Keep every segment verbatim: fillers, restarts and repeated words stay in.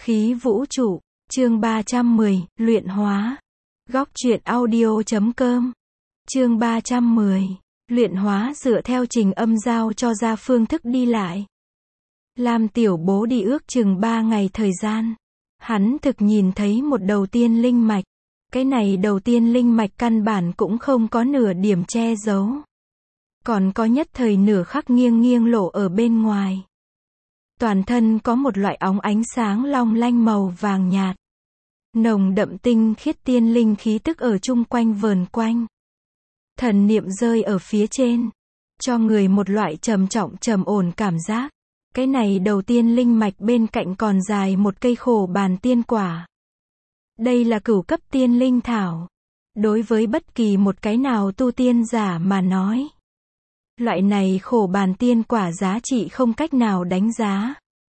Khí vũ trụ, chương ba trăm mười, luyện hóa. Góc truyện audio chấm com. Chương ba trăm mười, luyện hóa dựa theo trình âm giao cho ra phương thức đi lại. Lam tiểu bố đi ước chừng ba ngày thời gian. Hắn thực nhìn thấy một đầu tiên linh mạch. Cái này đầu tiên linh mạch căn bản cũng không có nửa điểm che giấu. Còn có nhất thời nửa khắc nghiêng nghiêng lộ ở bên ngoài. Toàn thân có một loại óng ánh sáng long lanh màu vàng nhạt. Nồng đậm tinh khiết tiên linh khí tức ở chung quanh vờn quanh. Thần niệm rơi ở phía trên. Cho người một loại trầm trọng trầm ổn cảm giác. Cái này đầu tiên linh mạch bên cạnh còn dài một cây khổ bàn tiên quả. Đây là cửu cấp tiên linh thảo. Đối với bất kỳ một cái nào tu tiên giả mà nói. Loại này khổ bàn tiên quả giá trị không cách nào đánh giá.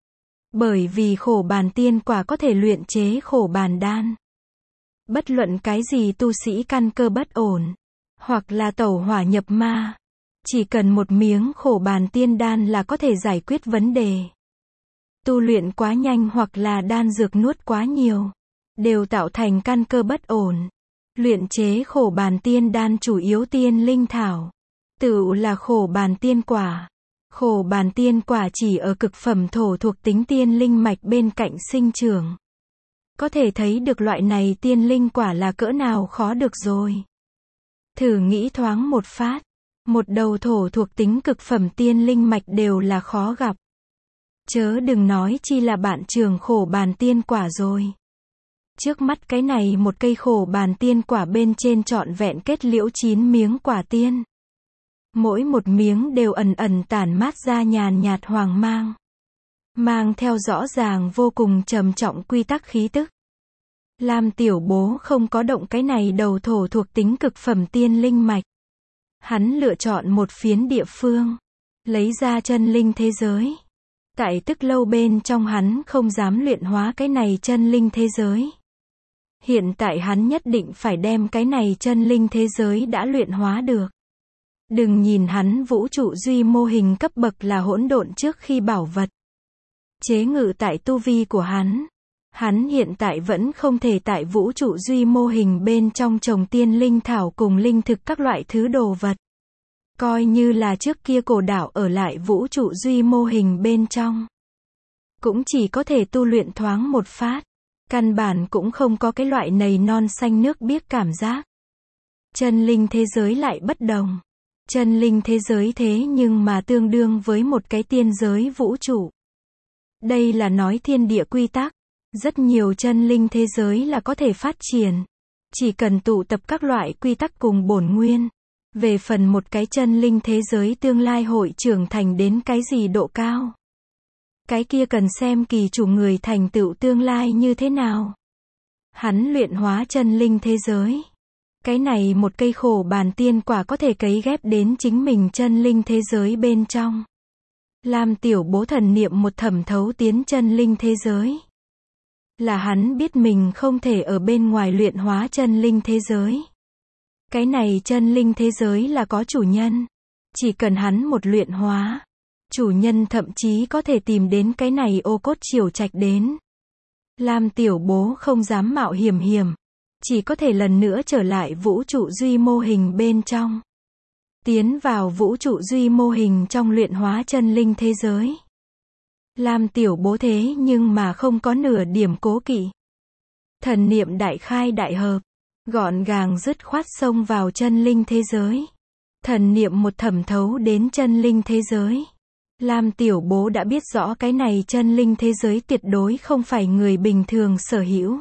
Bởi vì khổ bàn tiên quả có thể luyện chế khổ bàn đan. Bất luận cái gì tu sĩ căn cơ bất ổn, hoặc là tẩu hỏa nhập ma, chỉ cần một miếng khổ bàn tiên đan là có thể giải quyết vấn đề. Tu luyện quá nhanh hoặc là đan dược nuốt quá nhiều, đều tạo thành căn cơ bất ổn. Luyện chế khổ bàn tiên đan chủ yếu tiên linh thảo. Tựu là khổ bàn tiên quả. Khổ bàn tiên quả chỉ ở cực phẩm thổ thuộc tính tiên linh mạch bên cạnh sinh trưởng. Có thể thấy được loại này tiên linh quả là cỡ nào khó được rồi. Thử nghĩ thoáng một phát. Một đầu thổ thuộc tính cực phẩm tiên linh mạch đều là khó gặp. Chớ đừng nói chi là bạn trường khổ bàn tiên quả rồi. Trước mắt cái này một cây khổ bàn tiên quả bên trên trọn vẹn kết liễu chín miếng quả tiên. Mỗi một miếng đều ẩn ẩn tản mát ra nhàn nhạt hoàng mang. Mang theo rõ ràng vô cùng trầm trọng quy tắc khí tức. Lam tiểu bố không có động cái này đầu thổ thuộc tính cực phẩm tiên linh mạch. Hắn lựa chọn một phiến địa phương. Lấy ra chân linh thế giới. Tại tức lâu bên trong hắn không dám luyện hóa cái này chân linh thế giới. Hiện tại hắn nhất định phải đem cái này chân linh thế giới đã luyện hóa được. Đừng nhìn hắn vũ trụ duy mô hình cấp bậc là hỗn độn trước khi bảo vật. Chế ngự tại tu vi của hắn. Hắn hiện tại vẫn không thể tại vũ trụ duy mô hình bên trong trồng tiên linh thảo cùng linh thực các loại thứ đồ vật. Coi như là trước kia cổ đạo ở lại vũ trụ duy mô hình bên trong. Cũng chỉ có thể tu luyện thoáng một phát. Căn bản cũng không có cái loại nầy non xanh nước biếc cảm giác. Chân linh thế giới lại bất đồng. Chân linh thế giới thế nhưng mà tương đương với một cái tiên giới vũ trụ. Đây là nói thiên địa quy tắc. Rất nhiều chân linh thế giới là có thể phát triển. Chỉ cần tụ tập các loại quy tắc cùng bổn nguyên. Về phần một cái chân linh thế giới tương lai hội trưởng thành đến cái gì độ cao. Cái kia cần xem kỳ chủ người thành tựu tương lai như thế nào. Hắn luyện hóa chân linh thế giới. Cái này một cây khổ bàn tiên quả có thể cấy ghép đến chính mình chân linh thế giới bên trong. Lam tiểu bố thần niệm một thẩm thấu tiến chân linh thế giới. Là hắn biết mình không thể ở bên ngoài luyện hóa chân linh thế giới. Cái này chân linh thế giới là có chủ nhân. Chỉ cần hắn một luyện hóa. Chủ nhân thậm chí có thể tìm đến cái này ô cốt triều trạch đến. Lam tiểu bố không dám mạo hiểm hiểm. Chỉ có thể lần nữa trở lại vũ trụ duy mô hình bên trong. Tiến vào vũ trụ duy mô hình trong luyện hóa chân linh thế giới. Lam tiểu bố thế nhưng mà không có nửa điểm cố kỵ. Thần niệm đại khai đại hợp. Gọn gàng dứt khoát xông vào chân linh thế giới. Thần niệm một thẩm thấu đến chân linh thế giới. Lam tiểu bố đã biết rõ cái này chân linh thế giới tuyệt đối không phải người bình thường sở hữu.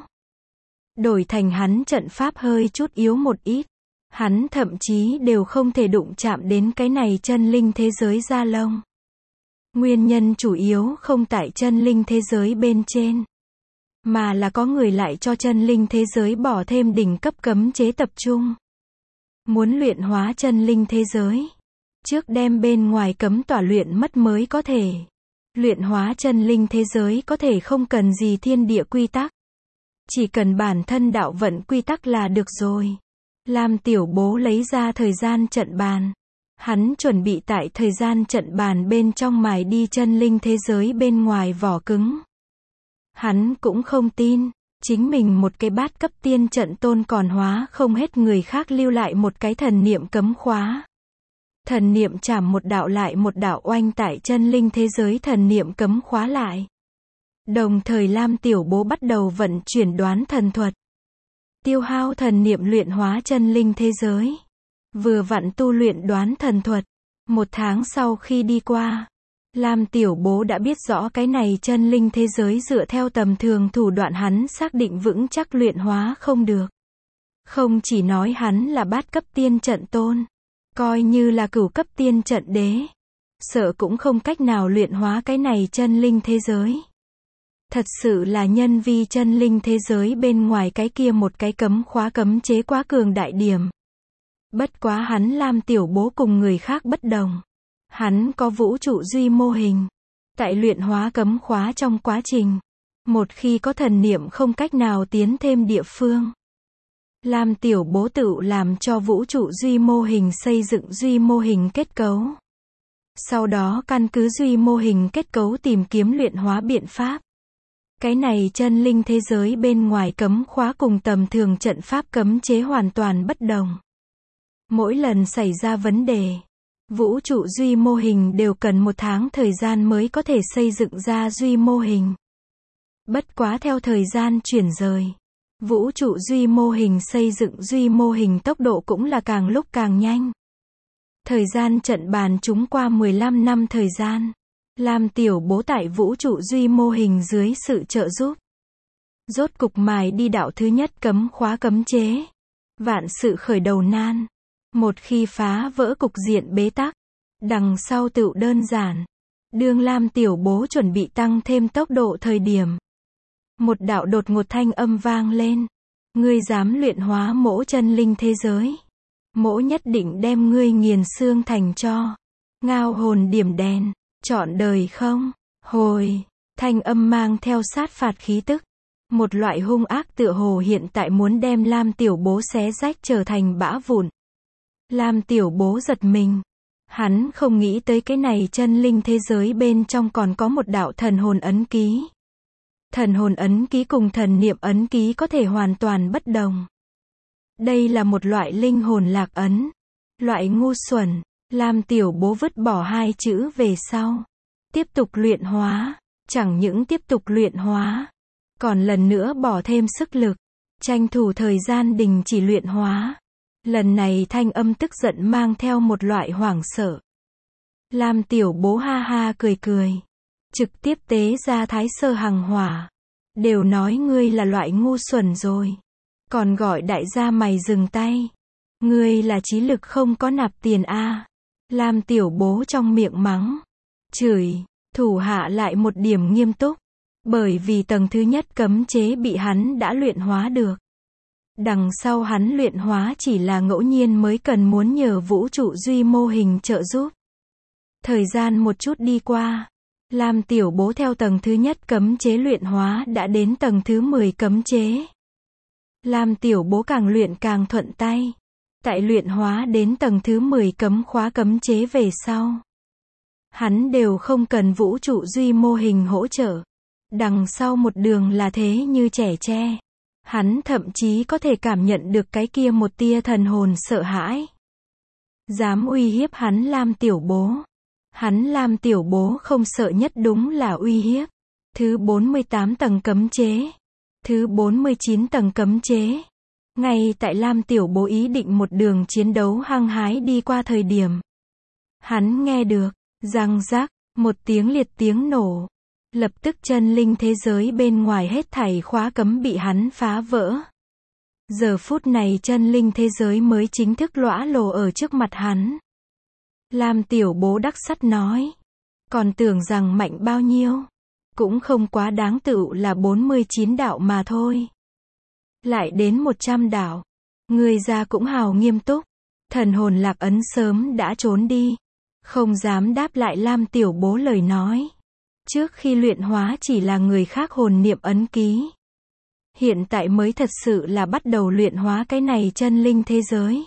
Đổi thành hắn trận pháp hơi chút yếu một ít. Hắn thậm chí đều không thể đụng chạm đến cái này chân linh thế giới da lông. Nguyên nhân chủ yếu không tại chân linh thế giới bên trên. Mà là có người lại cho chân linh thế giới bỏ thêm đỉnh cấp cấm chế tập trung. Muốn luyện hóa chân linh thế giới. Trước đem bên ngoài cấm tỏa luyện mất mới có thể. Luyện hóa chân linh thế giới có thể không cần gì thiên địa quy tắc. Chỉ cần bản thân đạo vận quy tắc là được rồi. Lam tiểu bố lấy ra thời gian trận bàn. Hắn chuẩn bị tại thời gian trận bàn bên trong mài đi chân linh thế giới bên ngoài vỏ cứng. Hắn cũng không tin, chính mình một cái bát cấp tiên trận tôn còn hóa không hết người khác lưu lại một cái thần niệm cấm khóa. Thần niệm chảm một đạo lại một đạo oanh tại chân linh thế giới thần niệm cấm khóa lại. Đồng thời Lam Tiểu Bố bắt đầu vận chuyển đoán thần thuật. Tiêu hao thần niệm luyện hóa chân linh thế giới. Vừa vặn tu luyện đoán thần thuật. Một tháng sau khi đi qua, Lam Tiểu Bố đã biết rõ cái này chân linh thế giới dựa theo tầm thường thủ đoạn hắn xác định vững chắc luyện hóa không được. Không chỉ nói hắn là bát cấp tiên trận tôn, coi như là cửu cấp tiên trận đế, sợ cũng không cách nào luyện hóa cái này chân linh thế giới. Thật sự là nhân vi chân linh thế giới bên ngoài cái kia một cái cấm khóa cấm chế quá cường đại điểm. Bất quá hắn Lam Tiểu Bố cùng người khác bất đồng. Hắn có vũ trụ duy mô hình. Tại luyện hóa cấm khóa trong quá trình, một khi có thần niệm không cách nào tiến thêm địa phương, Lam Tiểu Bố tự làm cho vũ trụ duy mô hình xây dựng duy mô hình kết cấu. Sau đó căn cứ duy mô hình kết cấu tìm kiếm luyện hóa biện pháp. Cái này chân linh thế giới bên ngoài cấm khóa cùng tầm thường trận pháp cấm chế hoàn toàn bất đồng. Mỗi lần xảy ra vấn đề, vũ trụ duy mô hình đều cần một tháng thời gian mới có thể xây dựng ra duy mô hình. Bất quá theo thời gian chuyển rời, vũ trụ duy mô hình xây dựng duy mô hình tốc độ cũng là càng lúc càng nhanh. Thời gian trận bàn chúng qua mười lăm năm thời gian. Lam Tiểu Bố tại vũ trụ duy mô hình dưới sự trợ giúp, rốt cục mài đi đạo thứ nhất cấm khóa cấm chế. Vạn sự khởi đầu nan. Một khi phá vỡ cục diện bế tắc, đằng sau tựu đơn giản. Đương Lam Tiểu Bố chuẩn bị tăng thêm tốc độ thời điểm, một đạo đột ngột thanh âm vang lên. Ngươi dám luyện hóa mỗ chân linh thế giới, mỗ nhất định đem ngươi nghiền xương thành tro. Ngao hồn điểm đèn, trọn đời không. Hồi, thanh âm mang theo sát phạt khí tức. Một loại hung ác tựa hồ hiện tại muốn đem Lam Tiểu Bố xé rách trở thành bã vụn. Lam Tiểu Bố giật mình. Hắn không nghĩ tới cái này chân linh thế giới bên trong còn có một đạo thần hồn ấn ký. Thần hồn ấn ký cùng thần niệm ấn ký có thể hoàn toàn bất đồng. Đây là một loại linh hồn lạc ấn. Loại ngu xuẩn. Lam Tiểu Bố vứt bỏ hai chữ về sau. Tiếp tục luyện hóa. Chẳng những tiếp tục luyện hóa, còn lần nữa bỏ thêm sức lực, tranh thủ thời gian đình chỉ luyện hóa. Lần này thanh âm tức giận mang theo một loại hoảng sợ. Lam Tiểu Bố ha ha cười cười, trực tiếp tế ra Thái Sơ Hằng Hỏa. Đều nói ngươi là loại ngu xuẩn rồi, còn gọi đại gia mày dừng tay. Ngươi là trí lực không có nạp tiền a. Lam Tiểu Bố trong miệng mắng, chửi, thủ hạ lại một điểm nghiêm túc. Bởi vì tầng thứ nhất cấm chế bị hắn đã luyện hóa được. Đằng sau hắn luyện hóa chỉ là ngẫu nhiên mới cần muốn nhờ vũ trụ duy mô hình trợ giúp. Thời gian một chút đi qua, Lam Tiểu Bố theo tầng thứ nhất cấm chế luyện hóa đã đến tầng thứ mười cấm chế. Lam Tiểu Bố càng luyện càng thuận tay. Tại luyện hóa đến tầng thứ mười cấm khóa cấm chế về sau, hắn đều không cần vũ trụ duy mô hình hỗ trợ. Đằng sau một đường là thế như trẻ tre. Hắn thậm chí có thể cảm nhận được cái kia một tia thần hồn sợ hãi. Dám uy hiếp hắn Lam Tiểu Bố. Hắn Lam Tiểu Bố không sợ nhất đúng là uy hiếp. Thứ bốn mươi tám tầng cấm chế. Thứ bốn mươi chín tầng cấm chế. Ngay tại Lam Tiểu Bố ý định một đường chiến đấu hăng hái đi qua thời điểm, hắn nghe được, răng rắc, một tiếng liệt tiếng nổ. Lập tức chân linh thế giới bên ngoài hết thảy khóa cấm bị hắn phá vỡ. Giờ phút này chân linh thế giới mới chính thức lõa lồ ở trước mặt hắn. Lam Tiểu Bố đắc sắt nói, còn tưởng rằng mạnh bao nhiêu, cũng không quá đáng, tựu là bốn mươi chín đạo mà thôi. Lại đến một trăm đạo. Người ra cũng hào nghiêm túc. Thần hồn lạc ấn sớm đã trốn đi, không dám đáp lại Lam Tiểu Bố lời nói. Trước khi luyện hóa chỉ là người khác hồn niệm ấn ký. Hiện tại mới thật sự là bắt đầu luyện hóa cái này chân linh thế giới.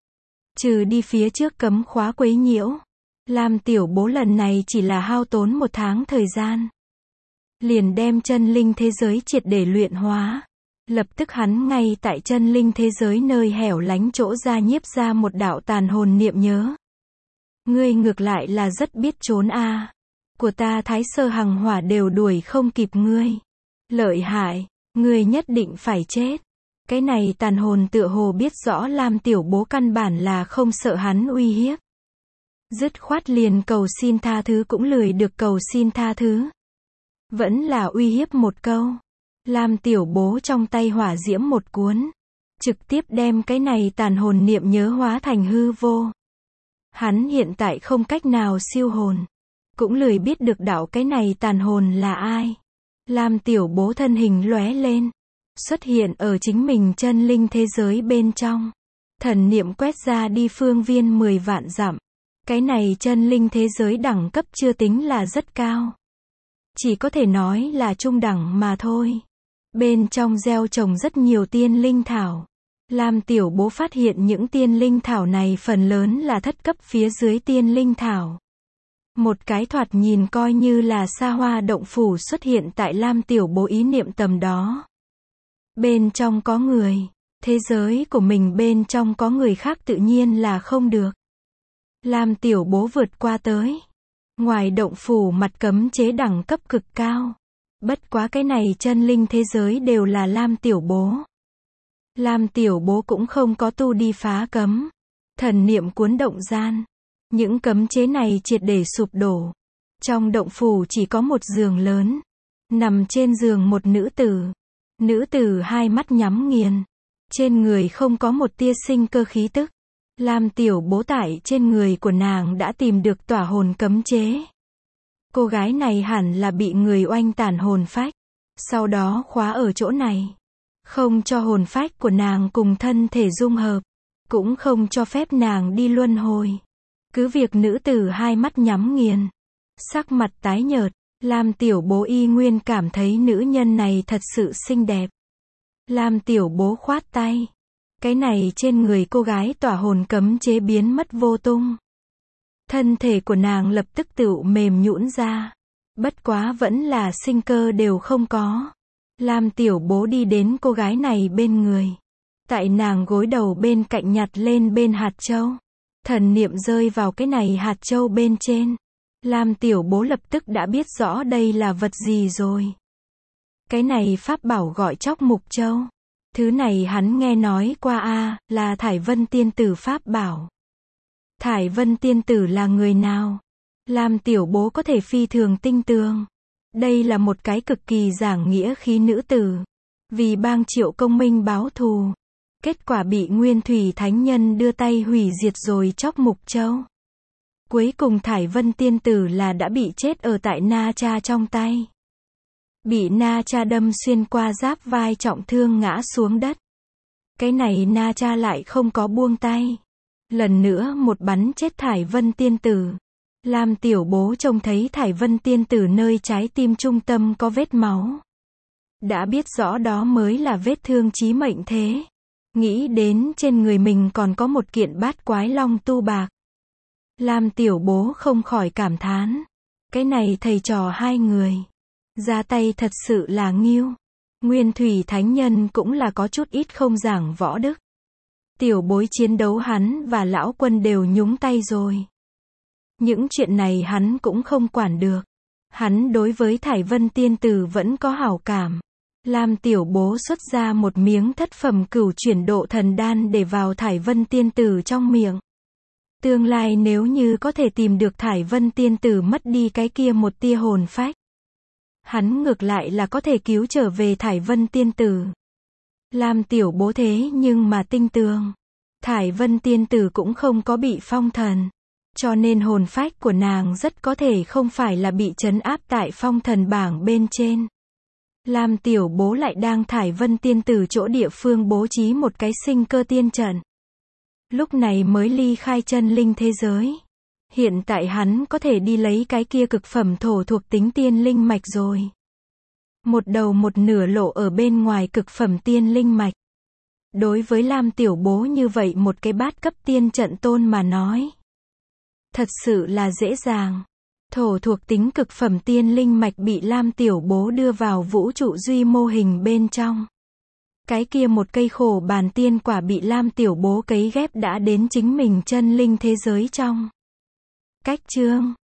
Trừ đi phía trước cấm khóa quấy nhiễu, Lam Tiểu Bố lần này chỉ là hao tốn một tháng thời gian. liền đem chân linh thế giới triệt để luyện hóa. Lập tức hắn ngay tại chân linh thế giới nơi hẻo lánh chỗ ra nhiếp ra một đạo tàn hồn niệm nhớ. Ngươi ngược lại là rất biết trốn a. À. Của ta Thái Sơ Hằng Hỏa đều đuổi không kịp ngươi. Lợi hại, ngươi nhất định phải chết. Cái này tàn hồn tựa hồ biết rõ Lam Tiểu Bố căn bản là không sợ hắn uy hiếp. Dứt khoát liền cầu xin tha thứ cũng lười được cầu xin tha thứ. Vẫn là uy hiếp một câu. Lam Tiểu Bố trong tay hỏa diễm một cuốn. Trực tiếp đem cái này tàn hồn niệm nhớ hóa thành hư vô. Hắn hiện tại không cách nào siêu hồn. Cũng lười biết được đạo cái này tàn hồn là ai. Lam Tiểu Bố thân hình lóe lên. Xuất hiện ở chính mình chân linh thế giới bên trong. Thần niệm quét ra đi phương viên mười vạn dặm. Cái này chân linh thế giới đẳng cấp chưa tính là rất cao. Chỉ có thể nói là trung đẳng mà thôi. Bên trong gieo trồng rất nhiều tiên linh thảo. Lam Tiểu Bố phát hiện những tiên linh thảo này phần lớn là thất cấp phía dưới tiên linh thảo. Một cái thoạt nhìn coi như là xa hoa động phủ xuất hiện tại Lam Tiểu Bố ý niệm tầm đó. Bên trong có người. Thế giới của mình bên trong có người khác tự nhiên là không được. Lam Tiểu Bố vượt qua tới. Ngoài động phủ mặt cấm chế đẳng cấp cực cao. Bất quá cái này chân linh thế giới đều là Lam Tiểu Bố. Lam Tiểu Bố cũng không có tu đi phá cấm. Thần niệm cuốn động gian. Những cấm chế này triệt để sụp đổ. Trong động phủ chỉ có một giường lớn. Nằm trên giường một nữ tử. Nữ tử hai mắt nhắm nghiền. Trên người không có một tia sinh cơ khí tức. Lam Tiểu Bố tại trên người của nàng đã tìm được tỏa hồn cấm chế. Cô gái này hẳn là bị người oanh tàn hồn phách. Sau đó khóa ở chỗ này. Không cho hồn phách của nàng cùng thân thể dung hợp. Cũng không cho phép nàng đi luân hồi. Cứ việc nữ tử hai mắt nhắm nghiền. Sắc mặt tái nhợt. Lam Tiểu Bố y nguyên cảm thấy nữ nhân này thật sự xinh đẹp. Lam Tiểu Bố khoát tay. Cái này trên người cô gái tỏa hồn cấm chế biến mất vô tung. Thân thể của nàng lập tức tựu mềm nhũn ra. Bất quá vẫn là sinh cơ đều không có. Lam Tiểu Bố đi đến cô gái này bên người. Tại nàng gối đầu bên cạnh nhặt lên bên hạt châu. Thần niệm rơi vào cái này hạt châu bên trên. Lam Tiểu Bố lập tức đã biết rõ đây là vật gì rồi. Cái này pháp bảo gọi Chóc Mục Châu. Thứ này hắn nghe nói qua a, à, là Thải Vân Tiên Tử pháp bảo. Thải Vân Tiên Tử là người nào? Lam Tiểu Bố có thể phi thường tinh tường. Đây là một cái cực kỳ giảng nghĩa khí nữ tử. Vì bang Triệu Công Minh báo thù. Kết quả bị Nguyên Thủy Thánh Nhân đưa tay hủy diệt rồi Chóc Mục Châu. Cuối cùng Thải Vân Tiên Tử là đã bị chết ở tại Na Cha trong tay. Bị Na Cha đâm xuyên qua giáp vai trọng thương ngã xuống đất. Cái này Na Cha lại không có buông tay. Lần nữa một bắn chết Thải Vân Tiên Tử. Lam Tiểu Bố trông thấy Thải Vân Tiên Tử nơi trái tim trung tâm có vết máu. Đã biết rõ đó mới là vết thương chí mệnh thế. Nghĩ đến trên người mình còn có một kiện bát quái long tu bạc. Lam Tiểu Bố không khỏi cảm thán. Cái này thầy trò hai người. Ra tay thật sự là nghiêu. Nguyên Thủy Thánh Nhân cũng là có chút ít không giảng võ đức. Tiểu bối chiến đấu hắn và lão quân đều nhúng tay rồi. Những chuyện này hắn cũng không quản được. Hắn đối với Thải Vân Tiên Tử vẫn có hảo cảm. Lam Tiểu Bố xuất ra một miếng thất phẩm cửu chuyển độ thần đan để vào Thải Vân Tiên Tử trong miệng. Tương lai nếu như có thể tìm được Thải Vân Tiên Tử mất đi cái kia một tia hồn phách. Hắn ngược lại là có thể cứu trở về Thải Vân Tiên Tử. Lam Tiểu Bố thế nhưng mà tinh tường. Thải Vân Tiên Tử cũng không có bị phong thần. Cho nên hồn phách của nàng rất có thể không phải là bị trấn áp tại phong thần bảng bên trên. Lam Tiểu Bố lại đang Thải Vân Tiên Tử chỗ địa phương bố trí một cái sinh cơ tiên trận. Lúc này mới ly khai chân linh thế giới. Hiện tại hắn có thể đi lấy cái kia cực phẩm thổ thuộc tính tiên linh mạch rồi. Một đầu một nửa lộ ở bên ngoài cực phẩm tiên linh mạch. Đối với Lam Tiểu Bố như vậy một cái bát cấp tiên trận tôn mà nói. Thật sự là dễ dàng. Thổ thuộc tính cực phẩm tiên linh mạch bị Lam Tiểu Bố đưa vào vũ trụ duy mô hình bên trong. Cái kia một cây khổ bàn tiên quả bị Lam Tiểu Bố cấy ghép đã đến chính mình chân linh thế giới trong. Cách chương